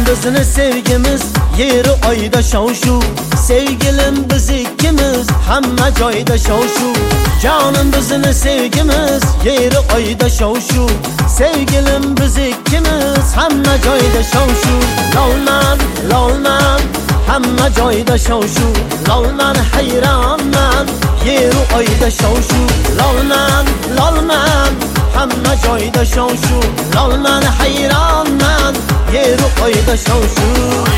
bizni sevgimiz yeri oyda shov-shuv. Sevgilim biz ikkimiz hamma joyda shov-shuv. Jonim bizni sevgimiz yeri oyda shov-shuv. Sevgilim biz ikkimiz hamma joyda shov-shuv. Lolman, lolman, hamma joyda shov-shuv. Lolman hayronman, yeri oyda shov-shuv. Lolman, lolman, hamma joyda shov-shuv. Lolman hayronman, yeri oyda shov-shuv.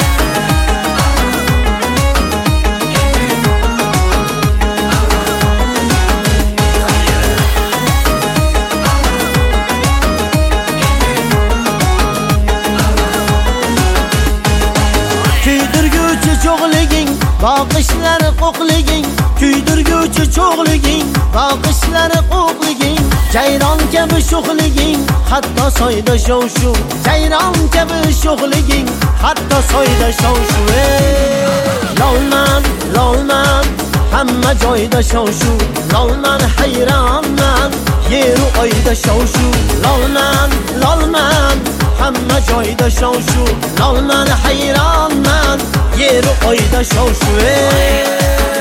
Kuydirguvchi cho'g'liging, boqishlari qo'qliging. Kuydirguvchi cho'g'liging, boqishlari qo'qliging. Jayron kabi sho'xliging, hatto soyda shov-shuv. Jayron kabi sho'xliging, hatto soyda shov-shuv. Lolman, lolman, hamma joyda shov-shuv. Lolman hayronman, yeru oyda shov-shuv. Lolman, lolman, hamma joyda shov-shuv. Lolman hayronman, yeru oyda shov-shuv.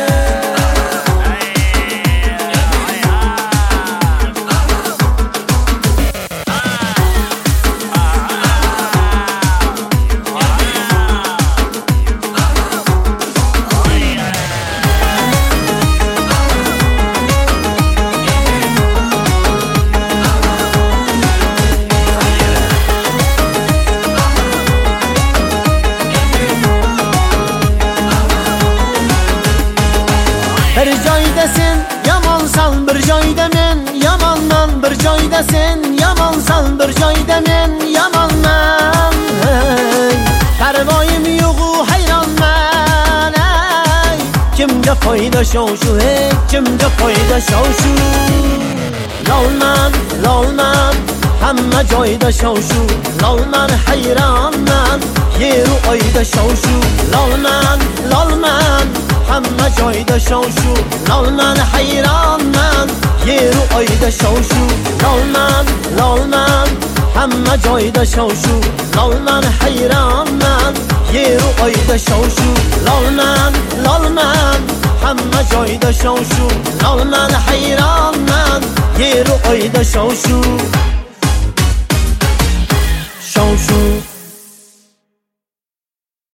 Bir joyda sen yamonsan, bir joyda men yamonman. Bir joyda sen yamonsan, bir joyda men yamonman. Parvoyim yo'q-u hayronman. Kimga foyda shov-shuv, kimga foyda shov-shuv. Lolman, lolman, hamma joyda shov-shuv. Lolman hayronman, yeru oyda shov-shuv. Lolman, lolman, hamma joyda shov-shuv. Lolman hayronman, yeru oyda shov-shuv. Lolman, lolman, hamma joyda shov-shuv. Lolman hayronman, yeru oyda shov-shuv. Lolman, lolman, hamma joyda shov-shuv. Lolman hayronman, yeru oyda shov-shuv.